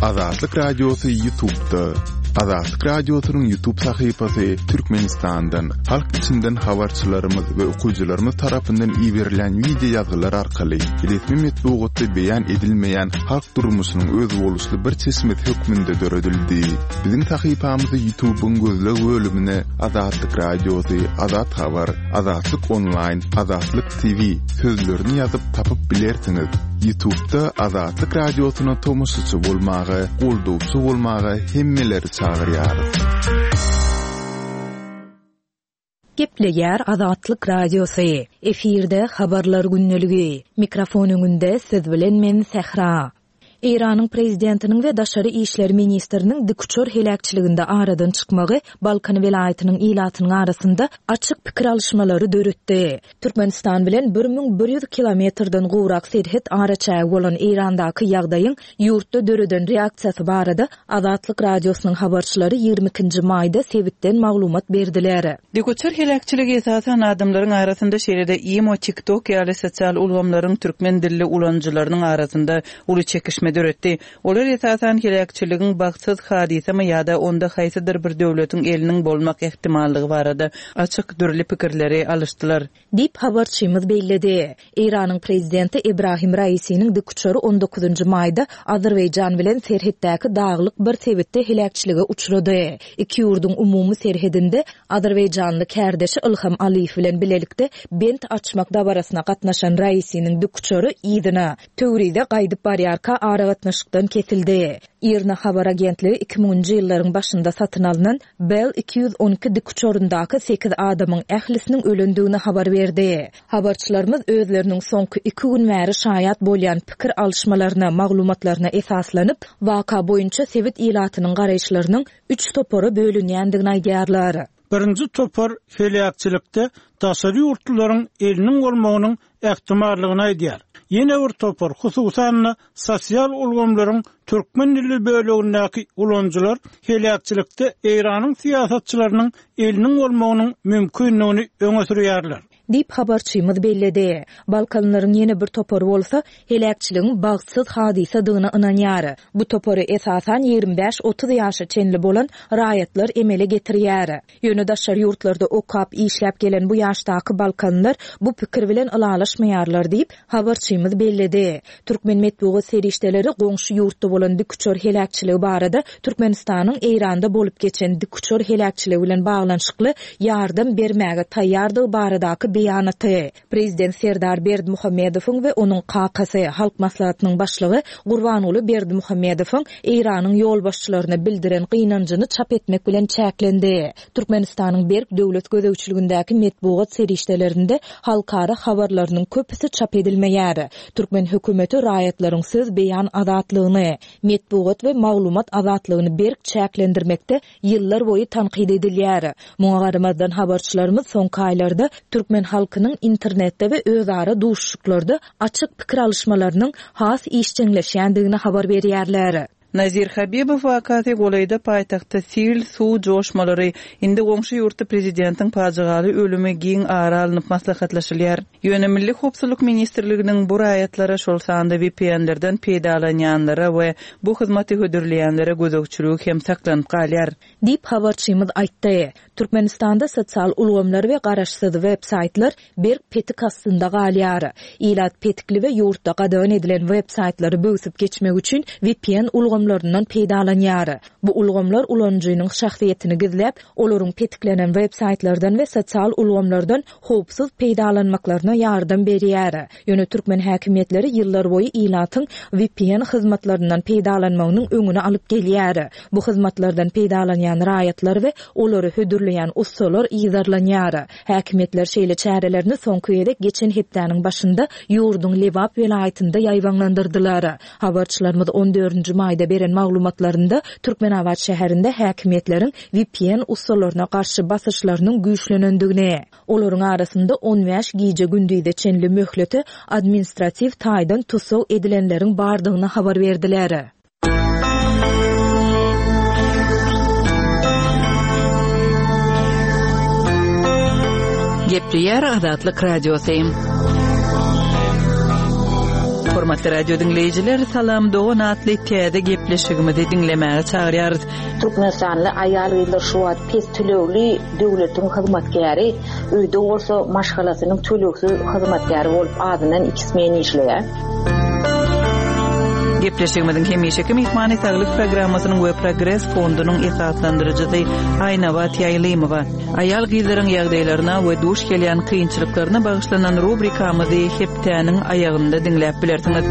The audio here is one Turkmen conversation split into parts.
Azatlyk Radiosu YouTube'da. Azatlyk Radiosu'nun YouTube sayfasy Türkmenistan'dan, halk içinden habarçylarymyz we okuyjylarymyz tarapyndan ýiberilen video ýazgylar arkaly resmi metbuatda beýan edilmeýän halk durmuşynyň öz boluşly bir çeşmet hökmünde döredildi. Biziň sayfamyzy YouTube'un gözleg bölümine Azatlyk Radiosu, Azat Habar, Azatlyk Online, Azatlyk TV sözlerini ýazyp tapyp bilersiňiz. YouTube'da Azatlyk Radiosu'na tomusçy bolmagy, goldupçy bolmagy hemmeleri çağırýar. Gepleýär Azatlyk Radiosu. Efirde habarlar günneligi. Mikrofonunde söz bilen men Sehra. İran'ın prezidentinin ve Daşary işler ministrinin dikçör helakçyliginde aradan çykmagy Balkan welaýatynyň ilatynyň arasynda açyk pikir alışmalary döretdi. Türkmenistan bilen 1100 kilometrden gowrak serhet araçagy bolan İrandaky ýagdaýyň ýurtda döreden reaksiýasy barada Azatlyk Radiosynyň habarçylary 22-nji maýda sebitden maglumat berdiler. Dikçör helakçyligi esasen adamlaryň arasynda şeride imo TikTok ýaly sosial ulgamlaryň türkmen dilli ulanjylarynyň arasynda uly çekişme döretdi. Olar esasen helakçylygyň bagtsyz hadisemi ýa-da onda haýsydyr bir döwletiň eliniň bolmak ihtimalligi barada açyk dürli pikirleri alışdylar. Dip habarçymyz beýledi. İran'yň prezidenti Ibrahim Raisi'niň dikçöri 19-njy maýda Azerbaýjan bilen serhetdäki daglyk bir sebitde helakçylyga uçrady. Iki ýurduň umumy serhedinde Azerbaýjanly kärdeşi Ilham Aliýew bilen bilelikde bent açmak dabarasyna gatnaşan Raisi'niň dikçöri ýygyna töwride gaýdyp barýarka gatnaşykdan kesildi. İrna habar agentligi 2000-nji ýyllaryň başynda satyn alynan Bell 212 dikçöründaky 8 adamyň ählisiniň ölendigini habar berdi. Habarçylarymyz özleriniň soňky 2 gün bäri şaýat bolýan pikir alışmalaryna, maglumatlaryna esaslanyp, waka boýunça sebit ilatynyň garaýşlarynyň 3 topory bölünýändigini aýdýarlar. Birinji topar helakçylykda daşary ýurtlaryň eliniň bolmagynyň ähtimallygyny aýdýar. Yine bir topar hususan sosial ulgamlaryň türkmen dilli bölegindäki ulanjylar helakçylykda Iranyň siýasatçylarynyň eliniň bolmagynyň mümkinligini öňe sürýärler. Dip habarçymyz belledi. Balkanlaryň ýene bir topory bolsa, helakçylygyň bagtsyz hadisadygyna ynanýar. Bu topory esasan 25-30 ýaşa çenli bolan raýatlar emele getirýär. Ýöne daşary ýurtlarda okap işläp gelen bu ýaşdaky balkanlar bu pikir bilen ylalaşmaýarlar diýip habarçymyz belledi. Türkmen metbuat serişdeleri goňşy ýurtda bolan dikçör helakçyligi barada Türkmenistanyň Eýranda bolup geçen dikçör helakçyligi bilen baglanşykly ýardam bermäge taýýardygy baradaky beýanaty. Prezident Serdar Berdimuhammedowyň we onuň kakasy Halk Maslahatynyň başlygy Gurbanuly Berdimuhammedowyň Eýranyň ýol başçylaryna bildiren gynanjyny çap etmek bilen çäklendi. Türkmenistanyň berk döwlet gözegçiligindäki metbuat serişdelerinde halkara habarlarynyň köpüsi çap edilmeýär. Türkmen hökümeti raýatlaryň söz beýan azatlygyny, metbuat we maglumat azatlygyny berk çäklendirmekde ýyllar boýu tanqid edilýär. Muňa garamazdan habarçylarymyz soňky aýlarda Türkmen halkynyň internetde we özara duşuşyklarda açyk pikir alışmalarynyň has işçiňleşýändigini habar berýärler. Nazir Habibow wakaty golayda paýtagtda sil suw joşmalary indi goňşy ýurtda prezidentiň pajagaly ölüme giň ara alynıp maslahatlaşylýar. Ýöne Milli Howpsuzlyk ministrliginiň bu raýatlara şol sanda VPN-lerden peýdalanýanlara we bu hyzmaty hödürleýänlere gözegçilik hem saklanyp galýar. Dip habarçymyz aýtdy. Türkmenistanda sosial ulgamlar we garaşsyz web-saytlar bir petik astynda galýar. Ilat petikli we ýurtda gadagan edilen web-saytlary böwsüp geçmek üçin VPN ulgamlaryndan peýdalanýar. Bu ulgamlar ulanjynyň şahsiýetini gizläp, olaryň petiklenen web-saytlardan we sosial ulgamlardan howpsuz peýdalanmaklaryna ýardam berýär. Ýöne türkmen häkimetleri ýyllar boýu ilatyň VPN hyzmatlarynyň peýdalanmagynyň öňüne alyp gelýär. Bu hyzmatlardan peýdalanýan raýatlar we olary hödürleýän ussular ýyzarlanýar. Häkimetler şeýle çärelerini soňky ýere geçen hepdäniň başynda ýurduň Lewap welaýatynda ýaýwanlandyrdylar. Habarçylarymyz 14-nji maýda beren maglumatlarynda Türkmenabad şäherinde häkimetleriň VPN ussullaryna garşy basyşlarynyň güýçlenendigini, olaryň arasynda 15 giýje gündüýde çenli möhleti administrativ taýdan tusaw edilenleriň bardygyny habar berdiler. Gepleýär Azatlyk Radiosu. Hormatly radio dinleyijiler, salam Doğan atly täze gepleşigimizi dinlemäge çagyrýarys. Türkmenistanly aýal gylar şu wagt pes tölegli döwletiň hyzmatkäri, öýde bolsa maşgalasynyň töleksiz hyzmatkäri bolup adynan 2 men işleýär. Gepleşigimizin hemişeki mehmany saglyk programmasynyň we Progress fondunyň esaslandyrjysy Aýnabat Ýaýlymowa. Aýal gyzlaryň ýagdaýlaryna we duş gelýän kynçylyklaryna bagyşlanan rubrikamyzy hepdäniň aýagynda dinläp bilersiňiz.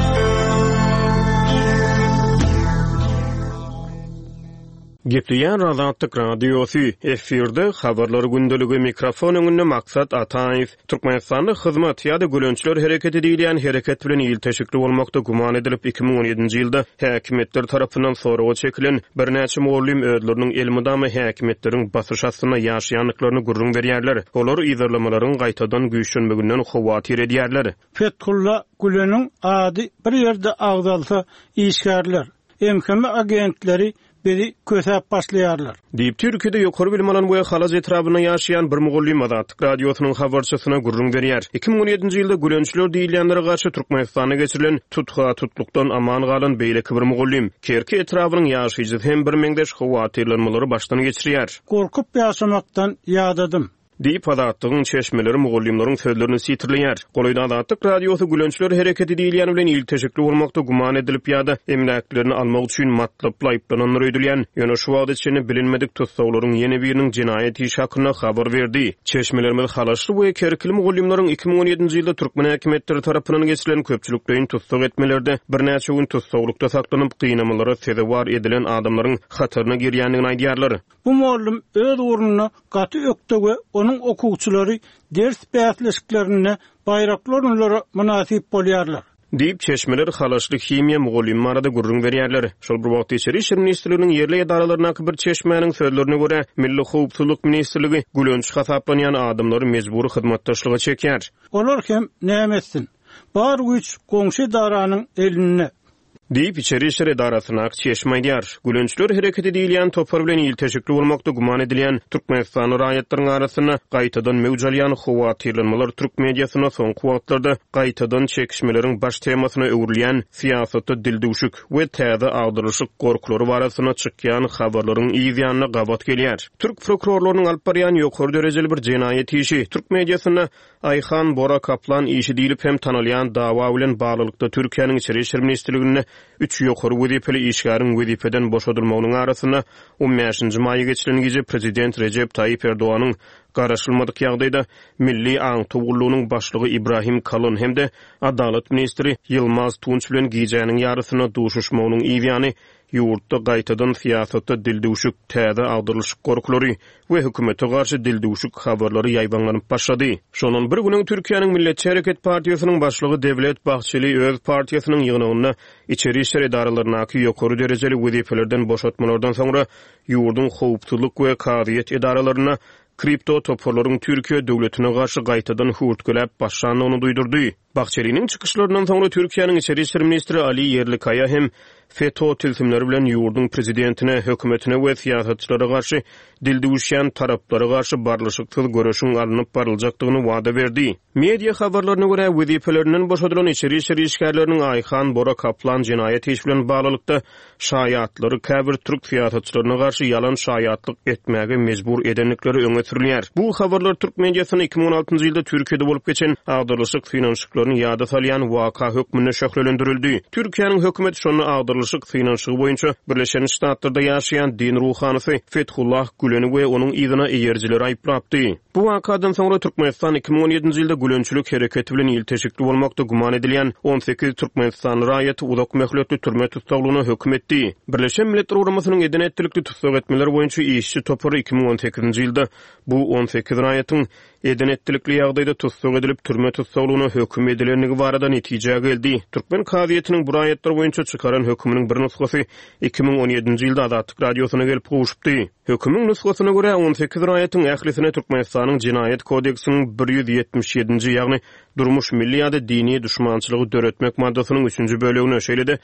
Gepleyen Razatlyk Radiosu efirde habarlary gündöligi mikrofon öňünde maksat Ataýew. Türkmenistanda hyzmat ýa-da gölönçler hereketi diýilen hereket bilen ýyl teşikli bolmakda guman edilip 2017-nji ýylda häkimetler tarapyndan soraga çekilen birnäçe muallim öýdleriniň elmydamy häkimetleriň basyş astyna ýaşaýanlyklaryny gurrun berýärler. Olar ýyzarlamalaryň gaýtadan güýçlenmeginden howatyr edýärler. Fethullah Gülen'in ady bir ýerde agdalsa işgärler, MHM agentleri beri kösäp başlaýarlar. Diýip Türkiýede ýokary bilim alan we halaz etrabyna ýaşaýan bir mugallim Azatlyk radiosynyň habarçysyna gurrun berýär. 2017-nji ýylda gölönçler diýilýänlere garşy Türkmenistana geçirilen tutga-tutlukdan aman galan beýleki bir mugallim Kerki etrabynyň ýaşaýjy hem bir meňdeş howatyrlanmalary başdan geçirýär. Korkup ýaşamakdan ýadadım. Diýip Azatlygyň çeşmeleri mugallimlaryň sözlerini sitirleýär. Golaýda Azatlyk radiosy gölönçler hereketi diýilýän bilen ýyl teşikli bolmakda guman edilip ýa-da emlaklerini almak üçin matlaply aýplananlar öýdülýän. Ýöne şu wagt içinde bilinmedik tutsaglaryň ýeni biriniň jinaýat işi hakyna habar berdi. Çeşmelerimiz halaşly we kerkili mugallimlaryň 2017-nji ýylda türkmen häkimetleri tarapyndan geçirilen köpçülikden tutsag etmelerde birnäçe gün tutsaglykda saklanyp gynamalara sebäp edilen adamlaryň hatyryna girýändigini aýdýarlar. Bu muallim öz urnuny gaty ökdege onun okuwçylary ders bäsleşiklerine bayraklarynlara münasip bolýarlar. Diýip çeşmeler halaşly himiýa mugallim arada gurrun berýärler. Şol bir wagt içeri Işır ministrliginiň ýerli edaralaryna bir çeşmäniň sözlerine görä Milli Howpsuzlyk ministrligi gülönç hasaplanýan adamlary mejburi hyzmatdaşlyga çekýär. Olar hem nämetsin? Bar güç goňşy daranyň eline Diýip içeri işler edarasyna çeşmeýär. Gülönçler hereketi diýilýän topar bilen ýyl teşikli bolmakda guman edilýän Türkmenistan raýatlarynyň arasyna gaýtadan mewjalýan howatyrlanmalar Türk mediasyna soňky wagtlarda gaýtadan çekişmeleriň baş temasyna öwrilýän siýasatda dildüşük we täze agdyryşyk gorkulary barasyna çykýan habarlaryň ýygyanyna gabat gelýär. Türk prokurorlarynyň alyp barýan ýokary derejeli bir jinaýat işi Türk mediasyna Ayhan Bora Kaplan işi diýilip hem tanalýan dawa bilen baglykda Türkiýanyň içeri işler ministrligine 3 ýokary wezipeli işgäriň wezipeden boşadylmagynyň arasyna 15-nji maýy geçilen gece prezident Recep Tayyip Erdoğan'ın garaşylmadyk ýagdaýda milli aň tugullugynyň başlygy Ibrahim Kalın hemde Adalet ministri Yılmaz Tunç bilen giýjäniň ýarysyna duşuşmagynyň ýygyany ýurtda gaýtadan siýasatda dildüşük täze agdyrylyşyk gorkulary we hökümete garşy dildüşük habarlary ýaýbanlanyp başlady. Şonun bir günüň Türkiýanyň Milletçi Hereket Partiýasynyň başlygy Devlet Bahçeli öz partiýasynyň ýygynyna içeri işler edaralaryna ýokary derejeli wezipelerden boşatmalardan soňra ýurdun howpsuzlyk we kadiýet edaralaryna kripto toporlaryň Türkiýe döwletine garşy gaýtadan hurtgölep başlanyny duýdurdy. Bahçeli'nin çıkışlarından sonra Türkiye'nin İçeri İşler Ministri Ali Yerlikaya hem FETÖ tilsimleri bilen yurdun prezidentine, hökümetine ve siyasetçilere karşı dildüşýän taraplara karşı barlyşyksız görüşün alınıp baryljaktygını wada berdi. Media habarlaryna görä wezipelerinden boşadylan İçeri İşler işgärleriniň Ayhan Bora Kaplan jinaýat işi bilen baglykda şaýatlary käbir Türk siyasetçilerine karşı yalan şaýatlyk etmäge mejbur edenlikleri öňe sürilýär. Bu habarlar Türk mediasyny 2016-njy ýylda Türkiýede bolup geçen agdyrlyşyk finansiýasyny ýada salýan waka hökmüne şöhrelendirildi. Türkiýanyň hökümeti şonu agdyrlyşyk finansiýasy boýunça Birleşen Ştatlarda ýaşaýan din ruhanysy Fethullah Gülen'i we onuň ýygyna eýerjileri aýplapdy. Bu wakadan soňra Türkmenistan 2017-nji ýylda gülönçülük hereketi bilen ýyl teşikli bolmakda guman edilýän 18 Türkmenistan raýaty uzak möhletli türme tutsagylygyna hökm etdi. Birleşen Milletler Uguramasynyň edenetlikli tutsag etmeleri boýunça işçi topary 2018-nji ýylda bu 18 raýatyň edenetlikli ýagdaýda tutsag edilip türme tutsaglygyna hökm edilenligi barada netije geldi. Türkmen kadiýetiniň bu raýatlar boýunça çykaran hökmüniň bir nusgasy 2017-nji ýylda Azatlyk radiosyna gelip gowuşupdy. Hökmüň nusgasyna görä 18 raýatyň ählisine Türkmenistanyň Jinaýat kodeksiniň 177-nji ýagny durmuş milli ýa-da dini düşmançylygy döretmek maddasynyň 3-nji bölegine şeýle-de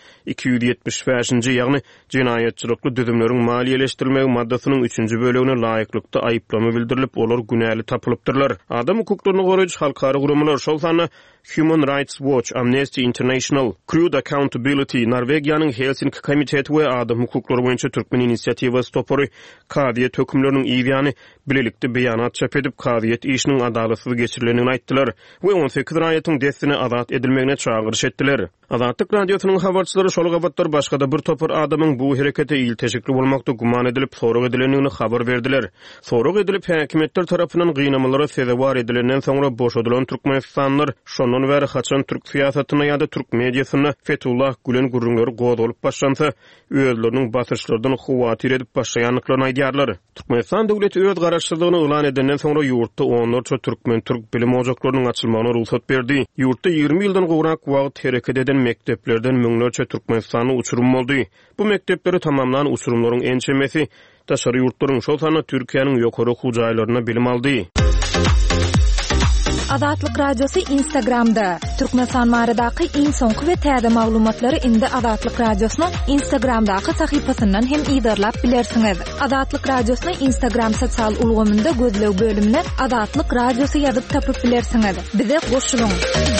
275-nji ýagny jinaýatçylykly düzümleriň maliýeleşdirilmegi maddasynyň 3-nji bölegine laýyklykda aýplama bildirilip olar günäli tapylypdyrlar. Adam hukuklaryny goraýjy halkary guramalar şol sany Human Rights Watch, Amnesty International, Crude Accountability, Norvegiýanyň Helsinki komiteti we adam hukuklary boýunça Türkmen inisiativasy topory kadiýet hökümleriniň ýygyny bilelikde beýanat çap edip kadiýet işiniň adalatsyz geçirilenini aýtdylar we 18 raýatyň destini azat edilmegine çağırış etdiler. Azatlyk radiosynyň habarçylary şol gabatlar başga bir topar adamyň bu herekete ýyl teşekkür bolmakda guman edilip sorag edilenini habar berdiler. Sorag edilip häkimetler tarapyndan gynamalara sebäp edilenden soňra boşadylan Türkmenistanlar şondan bäri haçan türk siýasatyna ýa-da türk mediasyna Fethullah Gülen gurrunlar goz bolup başlansa, özleriniň basyrçlardan huwatyr edip başlaýanlyklaryny aýdýarlar. Türkmenistan döwleti öz garaşsyzlygyny elan edenden soňra ýurtda onlarça türkmen türk bilim ojaklarynyň açylmagyna ruhsat berdi. Ýurtda 20 ýyldan gowrak wagt hereket eden mekteplerden müňlerçe Türkmenistany uçurum boldy. Bu mektepleri tamamlanan uçurumlaryň ençemesi daşary ýurtlaryň şol sany Türkiýanyň ýokary hujaýlaryna bilim aldy. Azatlyk radiosu Instagramda. Türkmenistan baradaky iň soňky we täze maglumatlary indi Azatlyk radiosynyň Instagramdaky sahypasyndan hem ýydarlap bilersiňiz. Azatlyk radiosynyň Instagram sosial ulgamynda gözlew bölümine Azatlyk radiosu ýazyp tapyp bilersiňiz. Bize goşulyň.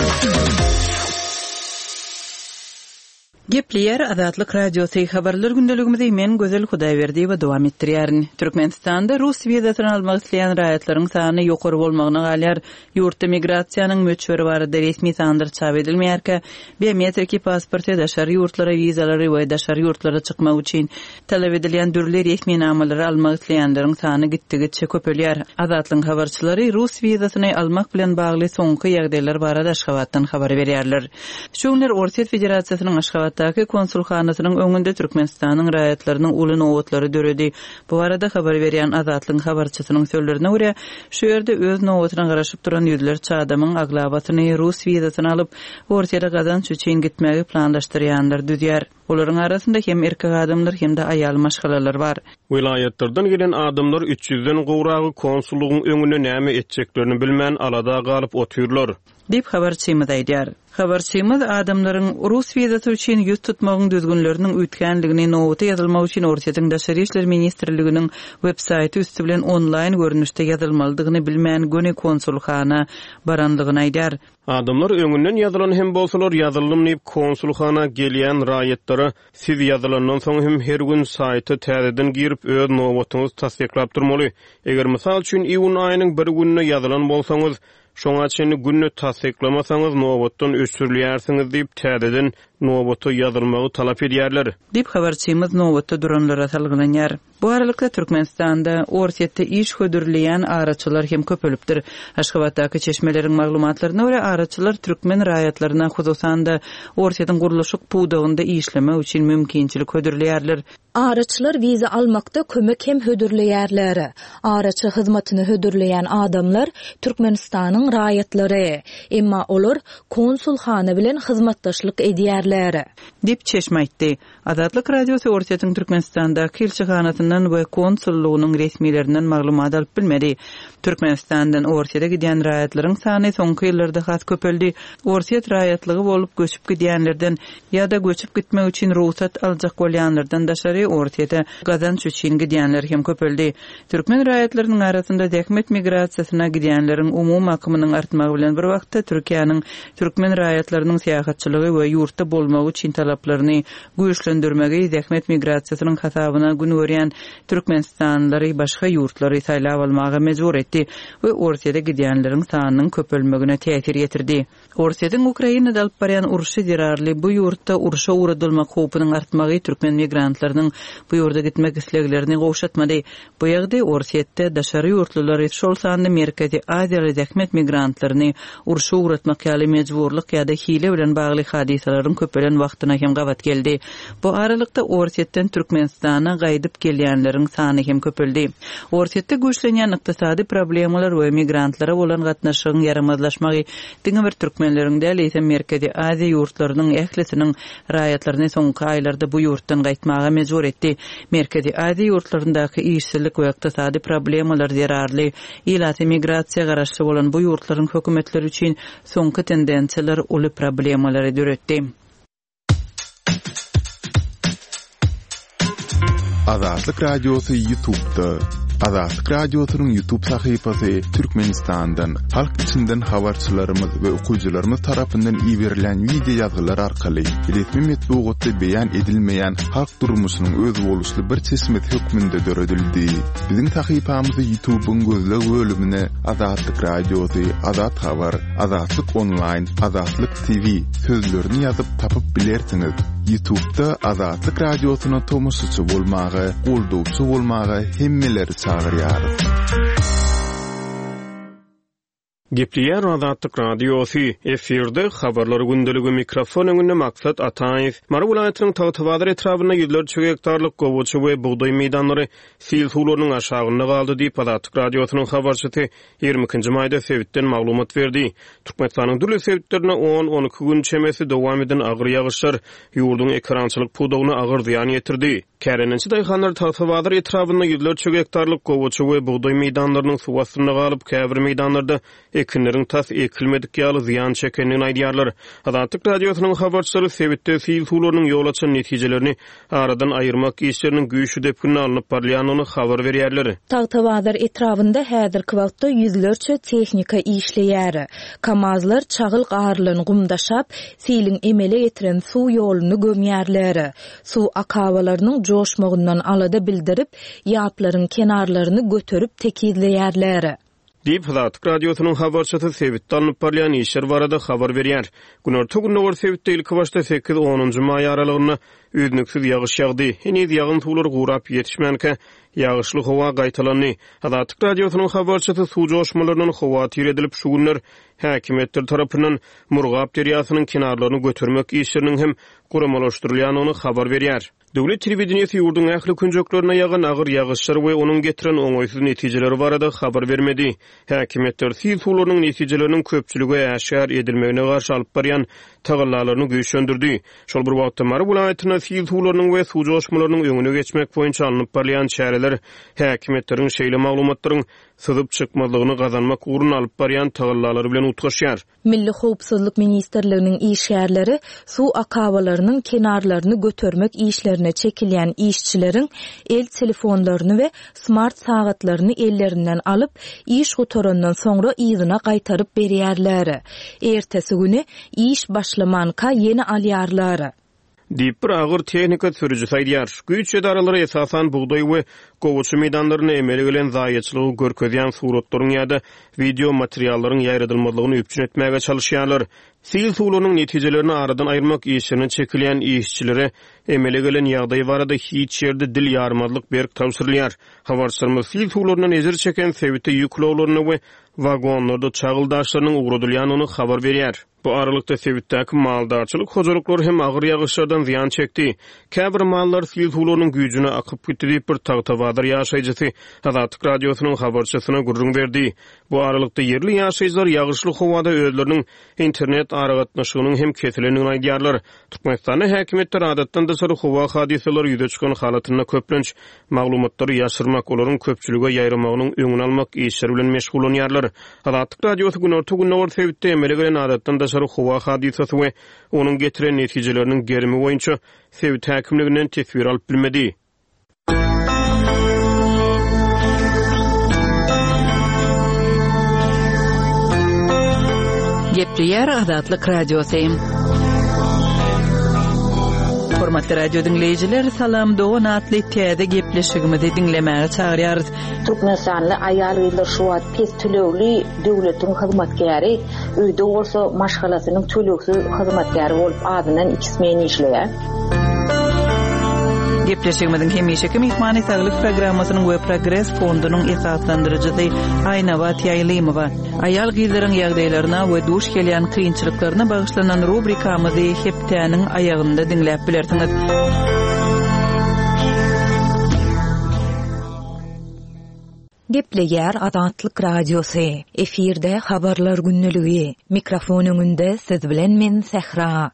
Gepleyer Azatlyk radiosu habarlar gündeligimizi men Gözel Hudaýberdi we dowam etdirýärin. Türkmenistanda Rus wizasyny almak isleýän raýatlaryň sany ýokary bolmagyna galýar. Ýurtda migrasiýanyň möçberi barada resmi sandyr çap edilmeýärkä, biometriki pasporty daşary ýurtlara wizalary we daşary ýurtlara çykmak üçin talap edilýän dürli resmi namalary almak isleýänleriň sany gitdikçe köpelýär. Azatlyk habarçylary Rus wizasyny almak bilen bagly soňky ýagdaýlar barada Aşgabatdan habar berýärler. Şu günler Orsiýet Federasiýasynyň Aşgabatdaky konsulxanasynyň öňünde Türkmenistanyň raýatlarynyň uly nowatlary döredi. Bu arada habar berýän Azatlyk habarçysynyň sözlerine görä, şu ýerde öz nowatyna garaşyp duran ýüzlerçe adamyň aglabatyny Rus wizasyny alyp Orsiýada gazanç üçin gitmegi planlaşdyrýanlar düzýär. Olaryň arasynda hem erkek adamlar hem de aýal maşgalalar bar. Vilayetlerden gelen adamlar 300'den gowragy konsullugyň öňüne näme etjeklerini bilmän alada galyp oturýarlar. Dip habarçymyz aýdýar. Habarçymyz adamlaryň Rus wizasy üçin ýüz tutmagyň düzgünleriniň üýtgenligini nowaty ýazylmak üçin Orsiýetiň Daşary işler ministrliginiň web-saýty üstü bilen onlaýn görnüşde ýazylmalydygyny bilmän göne konsulxana barandygyny aýdýar. Adamlar öňünden ýazylan hem bolsalar ýazylmyp konsulxana gelýän raýatlary siz ýazylandan soň hem her gün saýty täzeden girip öz nowatyňyzy tasdiklap durmaly. Eger mysal üçin iýun aýynyň bir gününe ýazylan bolsaňyz, şoňa çenli günni tasdiklamasaňyz nowatdan öçürilýärsiňiz diýip täzeden nowaty ýazylmagy talap edýärler. Dip habarçymyz nowatda duranlara salgynanýar. Bu aralykda Türkmenistanda Orsiýetde iş hödürleýän araçylar hem köpelipdir. Aşgabatdaky çeşmeleriň maglumatlaryna görä araçylar türkmen raýatlaryna hususan da Orsiýetiň guruluşyk puwdagynda işleme üçin mümkinçilik hödürleýärler. Araçlar viza almakda kömek hem hödürleýärler. Araçy hyzmatyny hödürleýän adamlar Türkmenistanyň raýatlary, emma olar konsulxana bilen hyzmatdaşlyk edýärler. Dip çeşme aýtdy. Azatlyk radiosu Orsiýetiň Türkmenistandaky elçixanasynyň we konsullugynyň resmiýetlerinden maglumat alyp bilmedi. Türkmenistandan Orsiýete gidýän raýatlaryň sany soňky ýyllarda has köpeldi. Orsiýet raýatlygy bolup göçüp gidýänlerden ýa-da göçüp gitmek üçin ruhsat aljak bolýanlardan daşary Orsiýete gazanç üçin gidýänler hem köpeldi. Türkmen raýatlarynyň arasynda däkmet migrasiýasyna gidýänleriň umum akymynyň artmagy bilen bir wagtda Türkiýanyň türkmen raýatlarynyň syýahatçylygy we ýurtda bolmagy üçin talaplaryny güýçlendirmegi däkmet migrasiýasynyň hasabyna gün görýän Türkmenistanlary başga ýurtlary saýlap almaga mejbur etdi we Orsiýada gidýänleriň sanynyň köpelmegine täsir ýetirdi. Orsiýetiň Ukrainada alyp barýan uruşy zirarly bu ýurtda uruşa uğradylmak howpunyň artmagy türkmen migrantlarynyň bu ýurda gitmek isleglerini gowşatmady. Bu ýagdaý Orsiýetde daşary ýurtlular şol sanly Merkezi Aziýa däkmet migrantlaryny uruşa uğratmak ýaly mejburlyk ýa-da hile bilen bagly hadisalaryň köpelen wagtyna hem gabat geldi. Bu aralykda Orsiýetden Türkmenistana gaýdyp gelýänleriň sany hem köpeldi. Orsiýetde güýçlenýän ykdysady problemalar we migrantlara bolan gatnaşygyň yaramazlaşmagy diňe bir türkmenleriň däl ise Merkezi Aziýa ýurtlarynyň ählisiniň raýatlaryny soňky aýlarda bu ýurtdan gaýtmaga mejbur etdi. Merkezi Aziýa ýurtlaryndaky işçilik we ykdysady problemalar zerarly ilaty migrasiýa garaşly bolan bu ýurtlaryň hökümetleri üçin soňky tendensiýalar uly problemalary döretdi. Azatlyk radiosu YouTube'da Azatlyk Radiosynyň YouTube sahypasy Türkmenistandan halk içinden habarçylarymyz we okuwçylarymyz tarapyndan ýiberilen video ýazgylar arkaly resmi metbuatda beýan edilmeýän halk durmuşynyň öz boluşly bir çeşmet hökmünde döredildi. Biziň sahypamyzy YouTube'un gözleg bölümine Azatlyk Radiosy, Azat Habar, Azatlyk Online, Azatlyk TV sözlerini ýazyp tapyp bilersiňiz. YouTube'da Azatlyk Radiosyna tomoşçy bolmagy, goldowçy bolmagy hemmeleri çağırýar. Gepliýär Azatlyk Radiosy efirde habarlary gündeligi mikrofon öňünde maksat Ataýew. Mara welaýatynyň Tawtawadyr etrawyna ýüzlerçe hektarlyk gowaçy we buğday meýdanlary sil suwlarynyň aşagynda galdy diýip Azatlyk Radiosynyň habarçysy 22-nji maýda Sewitden maglumat berdi. Türkmenistanyň dürli sewitlerine 10-12 gün çemesi dowam eden agyr ýagyşlar ýurduň ekrançylyk pudawyna agyr ziýan ýetirdi. Kärenençi daýhanlar Tawtawadyr etrawyna ýüzlerçe hektarlyk gowaçy we buğday meýdanlarynyň suw astyna galyp käbir meýdanlarda ekinleriň tas ekilmedik ýaly ziýan çekenini aýdýarlar. Azatlyk Radiosynyň habarçylary Sewitde sil suwlarynyň ýol açan netijelerini aradan aýyrmak işleriniň güýçli depini alınıp barýanyny habar berýärler. Tawtawadyr etrawynda häzirki wagtda ýüzlerçe tehnika işleýär. Kamazlar çagyl garlyny gumdaşap, silin emele getiren suw ýoluny gömýärler. Suw akawalarynyň joşmagyndan alada bildirip, ýaplaryň kenarlaryny götürüp tekizleýärler. Diýip Azatlyk Radiosynyň habarçysy Sewitde alınıp barýan işler barada habar berýär. Günorta günler Sewitde ilki başda 8-10-njy maý aralygyna üznüksiz ýagyş ýagdy. Heniz ýagyn suwlar gurap ýetişmänke ýagyşly howa gaýtalandy. Azatlyk Radiosynyň habarçysy suw joşmalarynyň howa tiredilip şu günler häkimetler tarapyndan Murgap derýasynyň kenarlaryny götürmek işleriniň hem guramalaşdyrylýanyny habar berýär. Döwlet telewizionyasy ýurduň ähli künjeklerine ýagan agyr ýagyşlar we onuň getiren oňoýsuz netijeleri barada habar bermedi. Häkimetler sil suwlarynyň netijeleriniň köpçüligi äşgär edilmegine garşy alyp barýan tagallalaryny güýçlendirdi. Şol bir wagtda Mara welaýatyna sil suwlarynyň we suw joşmalarynyň öňüne geçmek boýunça alınıp barýan çäreler häkimetleriň şeýle maglumatlaryň syzyp çykmadygyny gazanmak ugrun alyp barýan tagallalary bilen utgaşýar. Milli Howpsuzlyk Ministrliginiň işgärleri suw akawalarynyň kenarlaryny götürmek işlerine çekilýän işçileriň el telefonlaryny we smart sagatlaryny ellerinden alyp iş gutorandan soňra ýyzyna gaýtaryp berýärler. Ertesi güni iş başlamanka ýeni alýarlar. Diýip bir agyr tehnika sürüji saýdýar. Güýç edaralary esasan buğday we gowaçy meýdanlaryny emele gelen zaýaçylygy görkezýän suratlaryň ýa-da video materiallaryň ýaýradylmalygyny üpçün etmäge çalışýarlar. Sil suwlarynyň netijelerini aradan aýyrmak işlerine çekilýän işçilere emele gelen ýagdaý barada hiç ýerde dil ýarmadlyk berip tawsyrlýar. Habarçylarymyz sil suwlarynyň ezir çeken Sewitde ýüklewlerini we wagonlarda çagıldaşlarynyň ugradylýanyny habar berýär. Bu aralykda Sewitdäki maldarçylyk hojalyklary hem agyr ýagyşlardan ziýan çekdi. Käbir mallar sil suwlarynyň güýjüne akyp gitdi diýip bir Tawtawadyr ýaşaýjysy Azatlyk Radiosynyň habarçysyna gurrun berdi. Bu aralykda yerli ýaşaýjylar ýagyşly howada özleriniň internet aragatnaşygynyň hem kesilenini aýdýarlar. Türkmenistanyň häkimetleri adatdan daşary howa hadiseleri ýüze çykan halatyna köplenç maglumatlary ýaşyrmak, olaryň köpçülige ýaýramagynyň öňüni almak işleri bilen meşgulanýarlar. Azatlyk Radiosy günorta günler Sewitde emele gelen adatdan daşary howa hadisesi we onuň getiren netijeleriniň gerimi boýunça Sewit häkimliginden tesbir alyp bilmedi. Gepliýär Azatlyk Radiosy. Hormatly radio dinleyijiler, salam dogan atly täze gepleşigimizi dinlemäge çagyrýarys. Türkmenistanly aýal ýyllar şu wagt pes tölewli döwletiň hyzmatkäri, öýde bolsa maşgalasynyň töleksiz hyzmatkäri bolup adynan 2 meni işleýär. Gepleşigimiziň hemişeki mehmany saglyk programmasynyň we progress fondunyň esaslandyrjysy Aýnawat Ýaýlymowa. Aýal gyzlaryň ýagdaýlaryna we duş gelýän kynçylyklaryna bagyşlanan rubrikamyzy hepdäniň aýagynda dinläp bilersiňiz. Gepleýär Azatlyk Radiosy. Efirde habarlar günneligi. Mikrofon öňünde siz bilen men Sehra.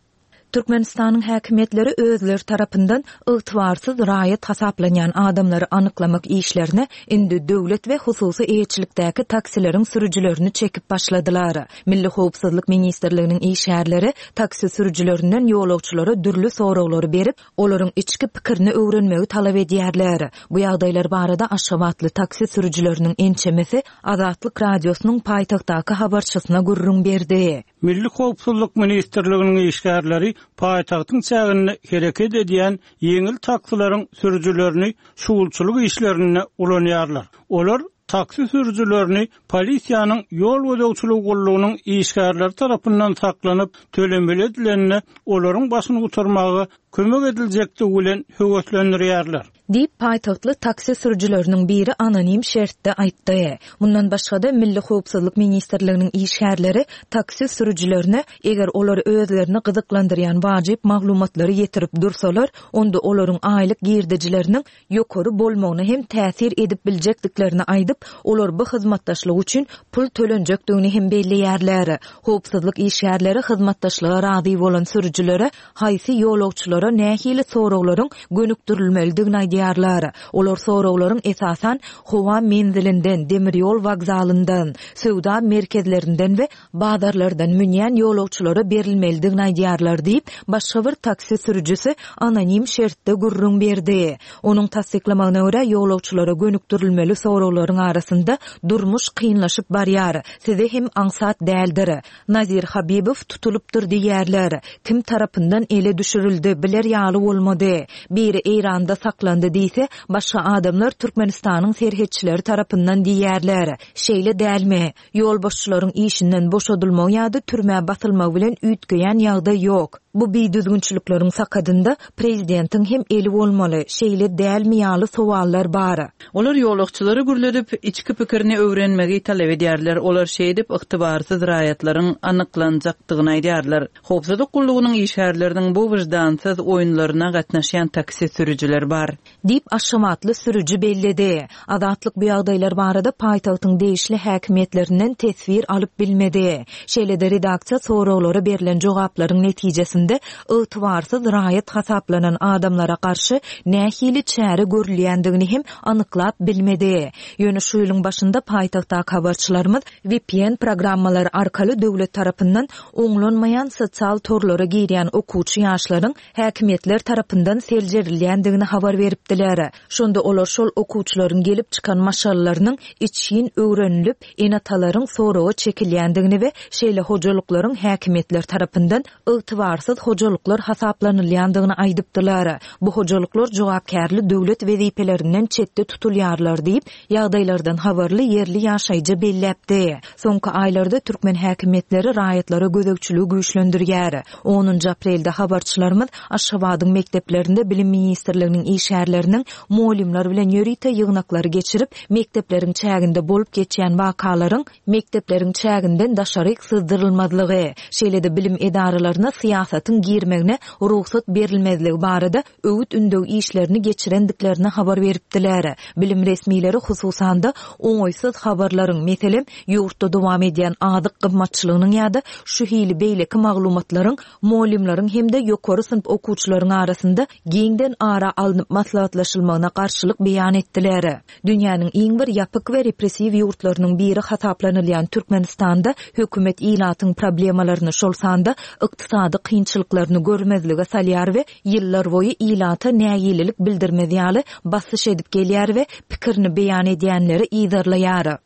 Türkmenistanyň häkimetleri özleri tarapyndan ygtybarsyz raýat hasaplanýan adamlary anyklamak işlerini indi döwlet we hususy eýetçilikdäki taksileriň sürüjilerini çekip başladylar. Milli howpsuzlyk ministrliginiň işgärleri taksi sürüjilerinden ýolagçylara dürli soraglary berip, olaryň içki pikirini öwrenmegi talap edýärler. Bu ýagdaýlar barada Aşgabatly taksi sürüjileriniň ençemesi Azatlyk radiosynyň paýtagtdaky habarçysyna gurrun berdi. Milli howpsuzlyk ministrliginiň işgärleri paýtagtyň çägini hereket edýän ýeňil taksilaryň sürüjilerini şuwulçylyk işlerine ulanýarlar. Olar taksi sürüjilerini polisiýanyň ýol gözegçiligi gollugynyň işgärleri tarapyndan saklanyp tölemeli edilenine olaryň başyny gutarmagy kömek ediljekdi bilen höwetlendirýärler. Diýip paýtagtly taksi sürüjileriniň biri anonim şertde aýtdy. Mundan başga da Milli howpsuzlyk ministrliginiň işgärleri taksi sürüjilerine eger olar özlerini gyzyklandyrýan wajyp maglumatlary ýetirip dursalar, onda olaryň aýlyk girdijileriniň ýokary bolmagyna hem täsir edip biljekdiklerini aýdyp, olar bu hyzmatdaşlyk üçin pul tölenjekdigini hem belliýärler. Howpsuzlyk işgärleri hyzmatdaşlyga razy bolan sürüjilere haýsy ýolagçylara nähili soraglaryň gönükdirilmelidigini aýdýarlar. Olar soraglaryň esasan howa menzilinden, demir ýol wagzalyndan, söwda merkezlerinden we bazarlardan münýän ýolagçylara berilmelidigini aýdýarlar diýip başga bir taksi sürüjisi anonim şertde gurrun berdi. Onuň tasdiklamagyna görä ýolagçylara gönükdirilmeli soraglaryň arasynda durmuş kynlaşyp barýar. Size hem aňsat däldir. Nazir Habibow tutulupdyr diýärler. Kim tarapyndan ele düşürildi biler ýaly bolmady. Biri Eýranda saklandy diýse, başga adamlar Türkmenistanyň serhetçileri tarapyndan diýärler. Şeýle dälmi? Ýol başçylaryň işinden boşadylmagy ýa-da türmä basylmagy bilen üýtgeýän ýagdaý ýok. Bu biýdüzgünçilikleriň sakadynda prezidentiň hem eli bolmaly. Şeýle dälmi ýaly sowallar bar. Olar ýolagçylary gürledip içki pikirini öwrenmegi talap edýärler. Olar şeýdip ygtybarsyz raýatlaryň anyklanjakdygyny aýdýarlar. Howpsuzlyk gullugynyň işgärleriniň bu wyjdansyz oýunlaryna gatnaşýan taksi sürüjiler bar. Dip Aşgabatly sürüji bellidi. Azatlyk bu ýagdaýlar barada paýtagtyň değişli häkimetlerinden tesvir alyp bilmedi. Şeýle-de redaksiýa soraglary berilen jogaplaryň netijesinde ygtybarsyz raýat hasaplanan adamlara garşy nähili çäre görülýändigini hem anyklap bilmedi. Ýöne şu ýylyň başynda paýtagtdaky habarçylarymyz VPN programmalary arkaly döwlet tarapyndan oňlanmaýan sosial torlara girýän okuwçy ýaşlaryň häkimetler tarapyndan seljerilýändigini habar beripdiler. Şonda olar şol okuwçylaryň gelip çykan maşallarynyň için öwrenilip, enatalaryň soragy çekilýändigini we şeýle hojalyklaryň häkimetler tarapyndan ygtybarsyz hojalyklar hasaplanylýandygyny aýdypdylar. Bu hojalyklar jogapkärli döwlet wezipelerinden çetde tutulýarlar diýip ýagdaýlardan habarly yerli ýaşaýjy belläpdi. Soňky aýlarda türkmen häkimetleri raýatlara gözegçiligi güýçlendirýär. 10 aprelde habarçylarymyz Aşgabatyň mekteplerinde bilim ministrliginiň işgärleriniň muallimler bilen ýörite ýygnaklary geçirip mektepleriň çäginde bolup geçýän wakalaryň mektepleriň çäginden daşaryk syzdyrylmadlygy, şeýle-de bilim edaralaryna siýasatyň girmegine ruhsat berilmezligi barada öwüt ündöw işlerini geçirendiklerini habar beripdiler. Bilim resmileri hususanda oňoýsuz habarlaryň, meselem ýurtda dowam edýän adyk gymmatçylygynyň ýa-da şu hili beýleki maglumatlaryň muallimleriň hemde ýokary synp okuwçylaryň arasynda giňden ara alınıp maslahatlaşylmagyna garşylyk beýan etdiler. Dünýäniň iň bir ýapyk we repressiw ýurtlarynyň biri hasaplanylýan Türkmenistanda hökümet ilatyň problemalaryny şolsanda ykdysady kynçylyklaryny görmezlige salýar we ýyllar boyu ilata näýililik bildirmedýäli basyş edip gelýär we pikirini beýan edýänleri ýydarlaýar.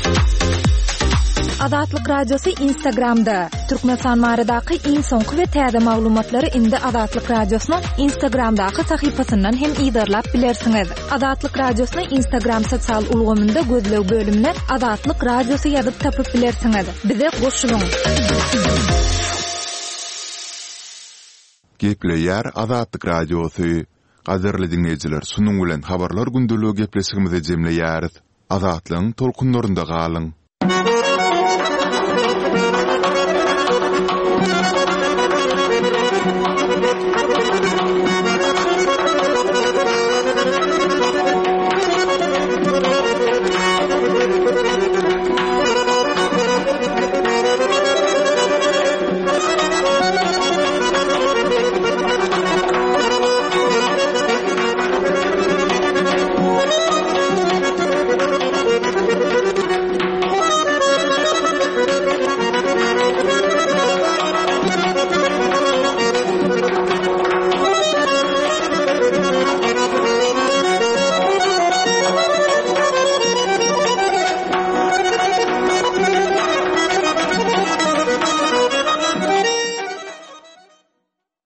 Azatlyk radiosu Instagramda. Türkmenistan maradaky iň soňky we täze maglumatlary indi Azatlyk radiosynyň Instagramdaky sahypasyndan hem ýydarlap bilersiňiz. Azatlyk radiosyny Instagram sosial ulgamynda gözlew bölümine Azatlyk radiosu ýazyp tapyp bilersiňiz. Bize goşulyň. Gepleýär Azatlyk radiosu. Gaderli dinleýijiler, sunuň bilen habarlar gündüligi gepleşigimize jemleýäris. Azatlyň tolkunlarynda galyň.